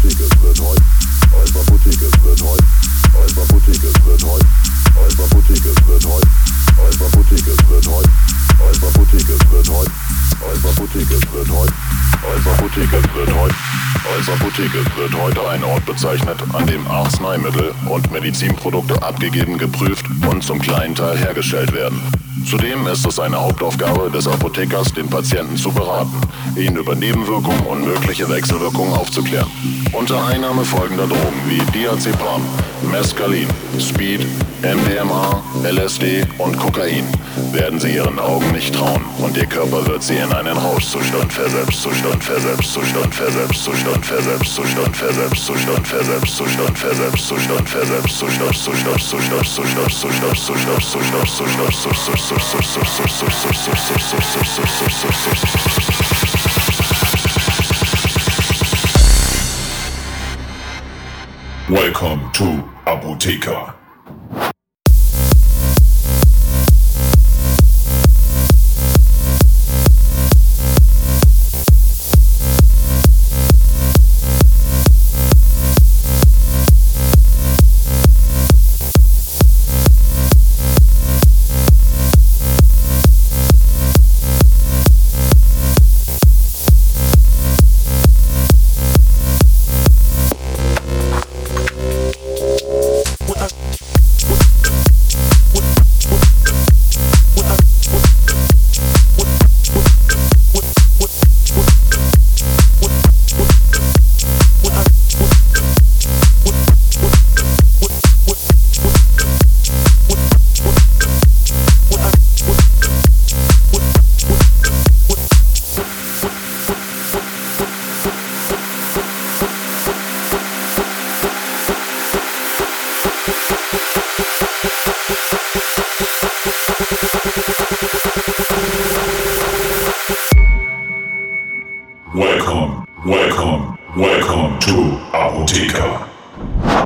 Apotheke wird heute ein Ort bezeichnet, an dem Arzneimittel und Medizinprodukte abgegeben, geprüft und zum kleinen Teil hergestellt werden. Zudem ist es eine Hauptaufgabe des Apothekers, den Patienten zu beraten, ihn über Nebenwirkungen und mögliche Wechselwirkungen aufzuklären. Unter Einnahme folgender Drogen wie Diazepam, Mescalin, Speed, MDMA, LSD und Kokain werden Sie Ihren Augen nicht trauen und Ihr Körper wird Sie in einen Rauschzustand versetzt, Zustand versetzt, Zustand versetzt, Zustand versetzt, Zustand versetzt, Zustand versetzt, Zustand versetzt, Zustand versetzt, Zustand, Zustand, Zustand, Zustand, Zustand, Zustand, Zustand, Zustand, Welcome to Apotheker. Welcome to Apotheker.